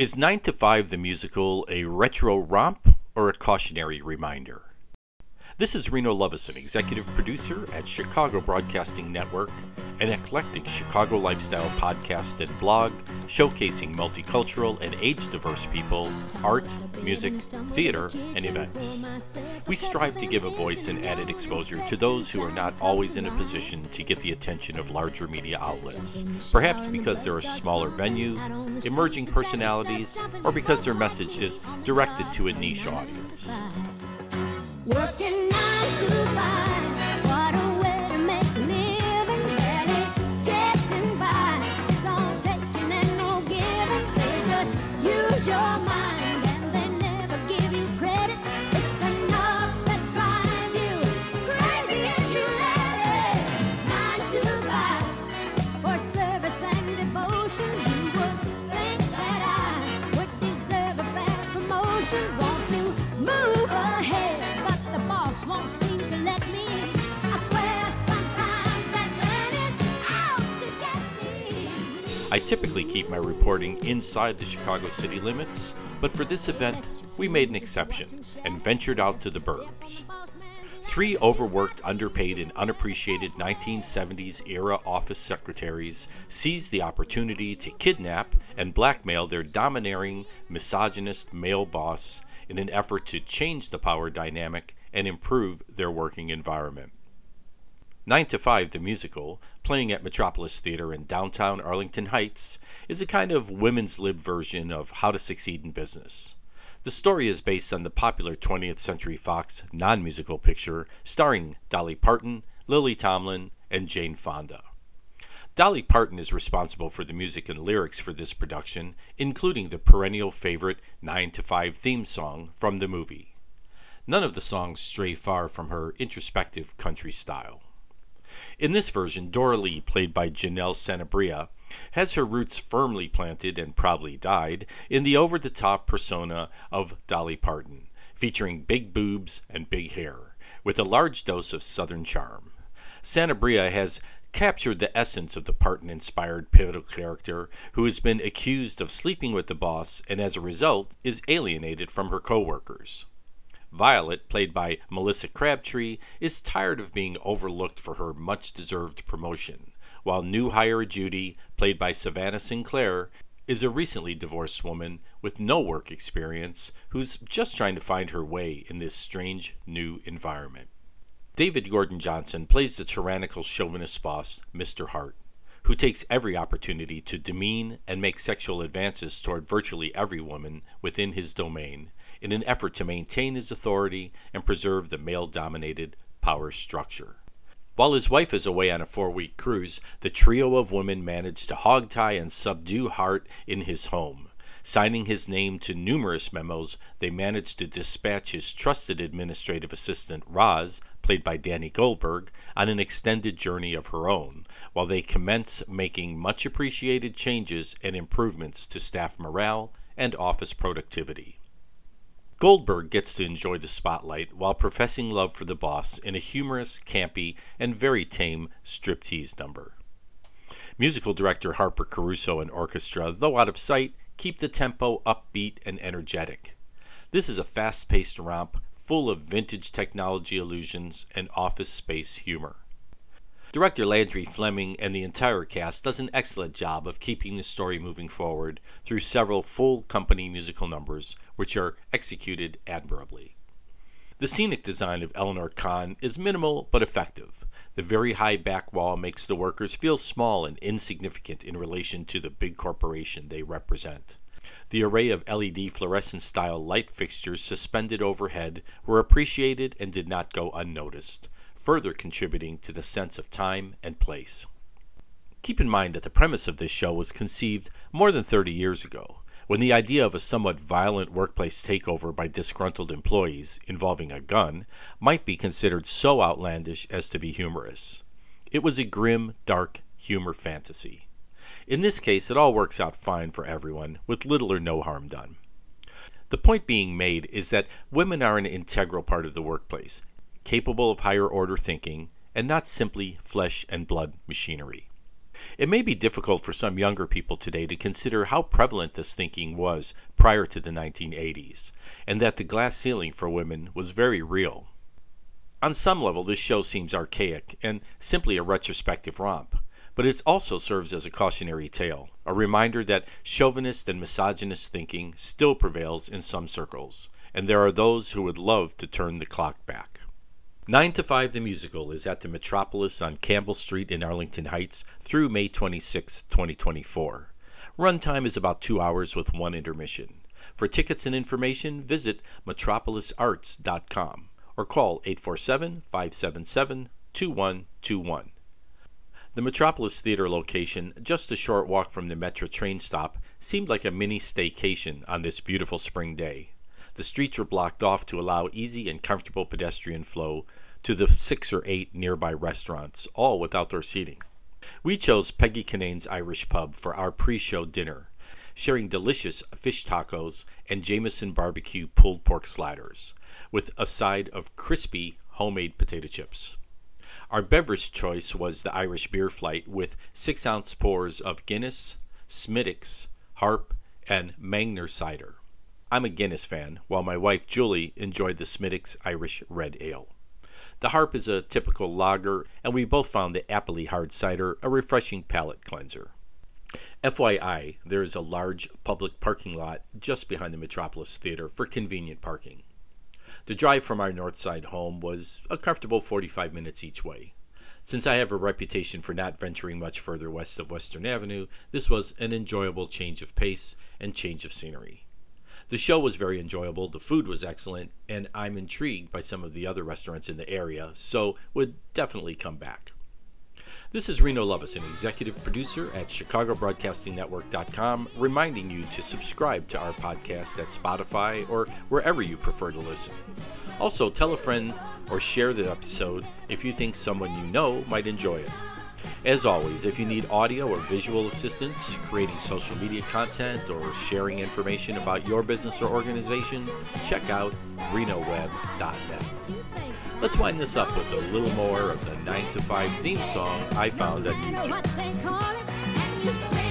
Is 9 to 5 the musical a retro romp or a cautionary reminder? This is Reno Lovison, executive producer at Chicago Broadcasting Network, an eclectic Chicago lifestyle podcast and blog showcasing multicultural and age-diverse people, art, music, theater, and events. We strive to give a voice and added exposure to those who are not always in a position to get the attention of larger media outlets, perhaps because they're a smaller venue, emerging personalities, or because their message is directed to a niche audience. Working 9 to 5, what a way to make a living, barely getting by. It's all taking and no giving. They just use your mind and they never give you credit. It's enough to drive you crazy if you let it. 9 to 5 for service and devotion. You would think that I would deserve a fair promotion. Want to move ahead, the boss won't seem to let me. I swear sometimes that man is out to get me. I typically keep my reporting inside the Chicago city limits, but for this event, we made an exception and ventured out to the burbs. 3 overworked, underpaid, and unappreciated 1970s-era office secretaries seized the opportunity to kidnap and blackmail their domineering, misogynist male boss in an effort to change the power dynamic and improve their working environment. 9 to 5, the musical, playing at Metropolis Theater in downtown Arlington Heights, is a kind of women's lib version of How to Succeed in Business. The story is based on the popular 20th Century Fox non-musical picture starring Dolly Parton, Lily Tomlin, and Jane Fonda. Dolly Parton is responsible for the music and lyrics for this production, including the perennial favorite 9 to 5 theme song from the movie. None of the songs stray far from her introspective country style. In this version, Dora Lee, played by Janelle Sanabria, has her roots firmly planted and probably died in the over-the-top persona of Dolly Parton, featuring big boobs and big hair, with a large dose of Southern charm. Sanabria has captured the essence of the Parton-inspired pivotal character who has been accused of sleeping with the boss and as a result is alienated from her co-workers. Violet, played by Melissa Crabtree, is tired of being overlooked for her much-deserved promotion, while new hire Judy, played by Savannah Sinclair, is a recently divorced woman with no work experience who's just trying to find her way in this strange new environment. David Gordon Johnson plays the tyrannical chauvinist boss, Mr. Hart, who takes every opportunity to demean and make sexual advances toward virtually every woman within his domain, in an effort to maintain his authority and preserve the male-dominated power structure. While his wife is away on a 4-week cruise, the trio of women manage to hogtie and subdue Hart in his home. Signing his name to numerous memos, they manage to dispatch his trusted administrative assistant, Roz, played by Danny Goldberg, on an extended journey of her own, while they commence making much-appreciated changes and improvements to staff morale and office productivity. Goldberg gets to enjoy the spotlight while professing love for the boss in a humorous, campy, and very tame striptease number. Musical director Harper Caruso and orchestra, though out of sight, keep the tempo upbeat and energetic. This is a fast-paced romp full of vintage technology illusions and office space humor. Director Landry Fleming and the entire cast does an excellent job of keeping the story moving forward through several full company musical numbers, which are executed admirably. The scenic design of Eleanor Kahn is minimal but effective. The very high back wall makes the workers feel small and insignificant in relation to the big corporation they represent. The array of LED fluorescent-style light fixtures suspended overhead were appreciated and did not go unnoticed, further contributing to the sense of time and place. Keep in mind that the premise of this show was conceived more than 30 years ago, when the idea of a somewhat violent workplace takeover by disgruntled employees involving a gun might be considered so outlandish as to be humorous. It was a grim, dark humor fantasy. In this case, it all works out fine for everyone, with little or no harm done. The point being made is that women are an integral part of the workplace, capable of higher order thinking, and not simply flesh and blood machinery. It may be difficult for some younger people today to consider how prevalent this thinking was prior to the 1980s, and that the glass ceiling for women was very real. On some level, this show seems archaic and simply a retrospective romp, but it also serves as a cautionary tale, a reminder that chauvinist and misogynist thinking still prevails in some circles, and there are those who would love to turn the clock back. 9 to 5 the Musical is at the Metropolis on Campbell Street in Arlington Heights through May 26, 2024. Runtime is about 2 hours with one intermission. For tickets and information, visit metropolisarts.com or call 847-577-2121. The Metropolis Theater location, just a short walk from the Metra train stop, seemed like a mini staycation on this beautiful spring day. The streets were blocked off to allow easy and comfortable pedestrian flow to the 6 or 8 nearby restaurants, all with outdoor seating. We chose Peggy Canane's Irish Pub for our pre-show dinner, sharing delicious fish tacos and Jameson barbecue pulled pork sliders, with a side of crispy homemade potato chips. Our beverage choice was the Irish Beer Flight with 6-ounce pours of Guinness, Smithwick's, Harp, and Mangner cider. I'm a Guinness fan, while my wife Julie enjoyed the Smithwick's Irish Red Ale. The Harp is a typical lager, and we both found the Appley Hard Cider a refreshing palate cleanser. FYI, there is a large public parking lot just behind the Metropolis Theater for convenient parking. The drive from our north side home was a comfortable 45 minutes each way. Since I have a reputation for not venturing much further west of Western Avenue, this was an enjoyable change of pace and change of scenery. The show was very enjoyable, the food was excellent, and I'm intrigued by some of the other restaurants in the area, so would definitely come back. This is Reno Lovis, an executive producer at ChicagoBroadcastingNetwork.com, reminding you to subscribe to our podcast at Spotify or wherever you prefer to listen. Also, tell a friend or share the episode if you think someone you know might enjoy it. As always, if you need audio or visual assistance, creating social media content, or sharing information about your business or organization, check out renoweb.net. Let's wind this up with a little more of the 9 to 5 theme song I found on YouTube.